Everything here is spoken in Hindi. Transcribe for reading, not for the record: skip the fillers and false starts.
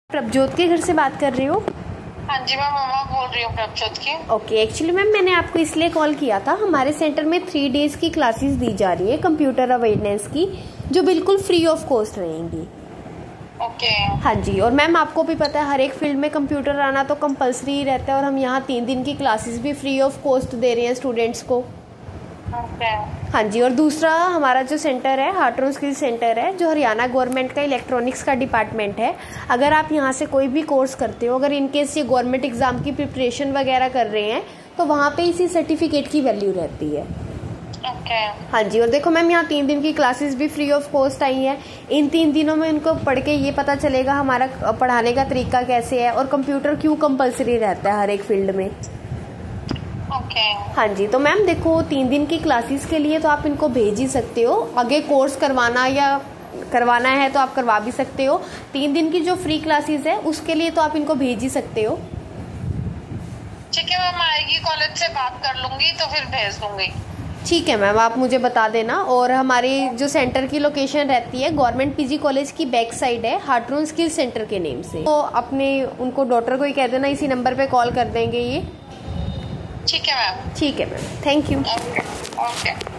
प्रभजोत के घर से बात कर रहे हो? हाँ जी मैम, मम्मा बोल रही हूँ प्रभजोत की। ओके, एक्चुअली मैम मैंने आपको इसलिए कॉल किया था, हमारे सेंटर में 3 डेज की क्लासेस दी जा रही है कंप्यूटर अवेयरनेस की, जो बिल्कुल फ्री ऑफ कॉस्ट रहेंगी। ओके। हाँ जी, और मैम आपको भी पता है हर एक फील्ड में कंप्यूटर आना तो कंपलसरी ही रहता है, और हम यहाँ 3 दिन की क्लासेस भी फ्री ऑफ कॉस्ट दे रहे हैं स्टूडेंट्स को। ओके। हाँ जी, और दूसरा हमारा जो सेंटर है हार्ट्रोन स्किल सेंटर है, जो हरियाणा गवर्नमेंट का इलेक्ट्रॉनिक्स का डिपार्टमेंट है। अगर आप यहाँ से कोई भी कोर्स करते हो, अगर इनकेस ये गवर्नमेंट एग्जाम की प्रिपरेशन वगैरह कर रहे हैं, तो वहाँ पे इसी सर्टिफिकेट की वैल्यू रहती है। ओके। हाँ जी, और देखो मैम यहाँ 3 दिन की क्लासेस भी फ्री ऑफ कॉस्ट आई हैं। इन 3 दिनों में इनको पढ़ के ये पता चलेगा हमारा पढ़ाने का तरीका कैसे है और कंप्यूटर क्यों कंपलसरी रहता है हर एक फील्ड में। ओके। हाँ जी, तो मैम देखो 3 दिन की क्लासेस के लिए तो आप इनको भेज ही सकते हो, आगे कोर्स करवाना है तो आप करवा भी सकते हो। 3 दिन की जो फ्री क्लासेस है उसके लिए तो आप इनको भेज ही सकते हो। ठीक है मैम, आएगी कॉलेज से बात कर लूंगी तो फिर भेज दूंगी। ठीक है मैम, आप मुझे बता देना। और हमारी जो सेंटर की लोकेशन रहती है गवर्नमेंट पीजी कॉलेज की बैक साइड है, हार्ट्रोन स्किल सेंटर के नेम से। तो अपने उनको डॉटर को ही कह देना, इसी नंबर पे कॉल कर देंगे ये। ठीक है मैम। ठीक है ma'am, thank you. Okay. Okay.